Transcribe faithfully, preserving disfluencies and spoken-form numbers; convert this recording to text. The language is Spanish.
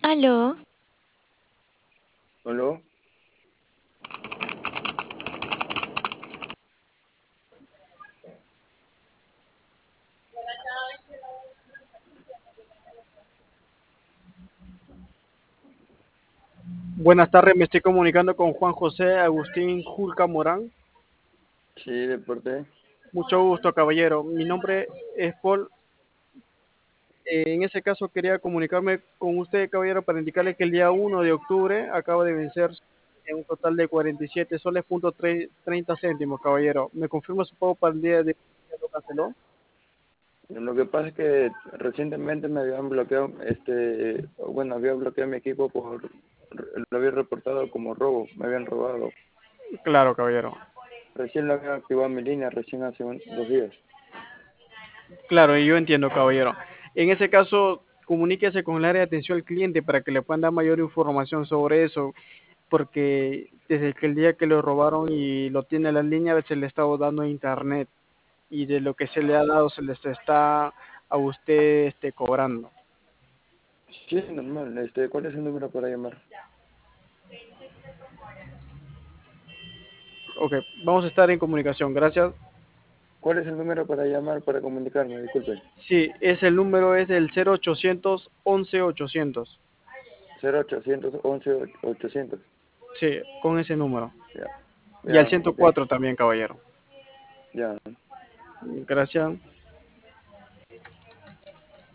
Aló, ¿Aló? Buenas tardes, me estoy comunicando con Juan José Agustín Julca Morán. Sí, deporte. Mucho gusto, caballero. Mi nombre es Paul. Eh, en ese caso quería comunicarme con usted, caballero, para indicarle que el día uno de octubre acaba de vencer en un total de cuarenta y siete soles punto tre- treinta céntimos, caballero. ¿Me confirma su pago para el día de ya lo canceló? Lo que pasa es que recientemente me habían bloqueado, este, bueno, había bloqueado mi equipo por, lo había reportado como robo, me habían robado. Claro, caballero. Recién lo había activado mi línea, recién hace un- dos días. Claro, y yo entiendo, caballero. En ese caso, comuníquese con el área de atención al cliente para que le puedan dar mayor información sobre eso, porque desde que el día que lo robaron y lo tiene en la línea, se le estaba dando internet y de lo que se le ha dado se les está a usted este, cobrando. Sí, normal, este, ¿cuál es el número para llamar? Ok, vamos a estar en comunicación, gracias. ¿Cuál es el número para llamar para comunicarme? Disculpe. Sí, es el número es el cero ochocientos once ochocientos. Cero ochocientos once ochocientos. Sí, con ese número. Ya, Y al ya, ciento ok, cuatro también, caballero. ya. Gracias.